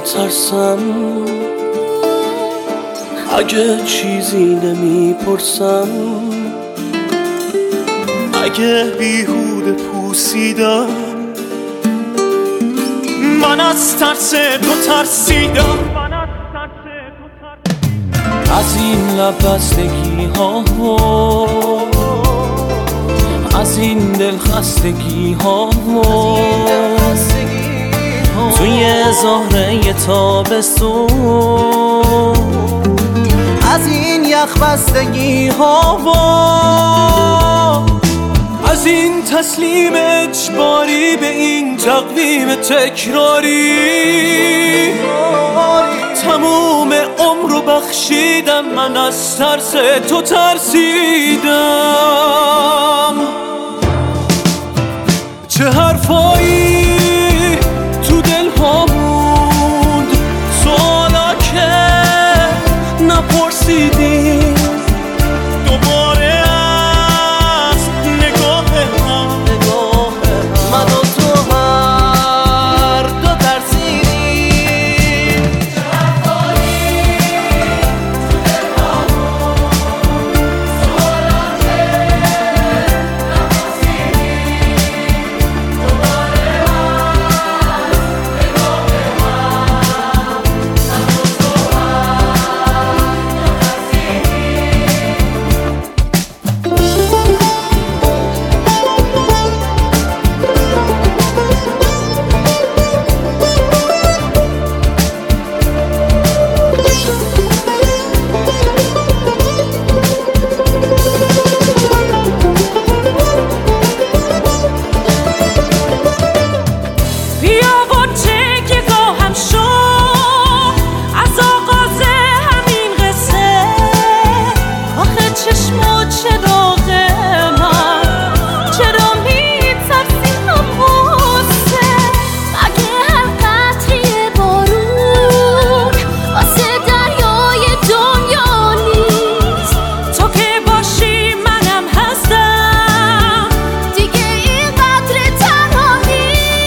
میترسم، اگه چیزی نمیپرسم، اگه بیهوده پوسیدم، من از ترس تو ترسیدم، از این لب بستگی ها و از این دل خستگی ها و توی زهره تابستون، از این یخ بستگی ها و از این تسلیم اجباری به این تقویم تکراری. تموم عمر رو بخشیدم، من از ترس تو ترسیدم. چه حرفایی تو دل ها موند، سوالا که نپرسیدی، دوباره از نگاه من و تو هر دو ترسیدیم. چه حرفایی تو دل ها موند، سوالا که نپرسیدی، دوباره از نگاه من و تو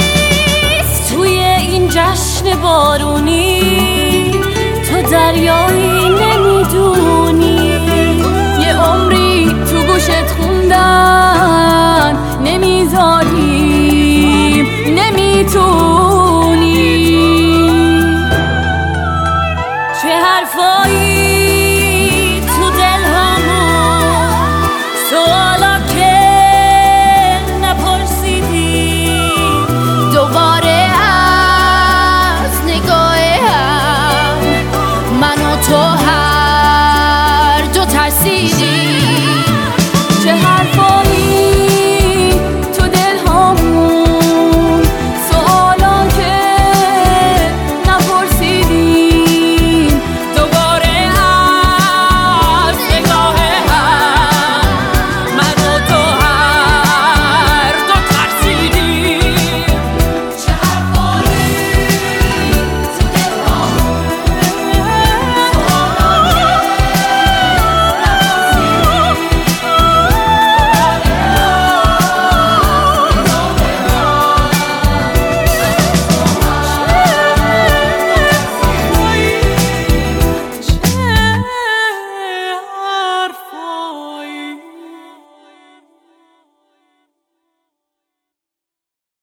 بارونی تو دریا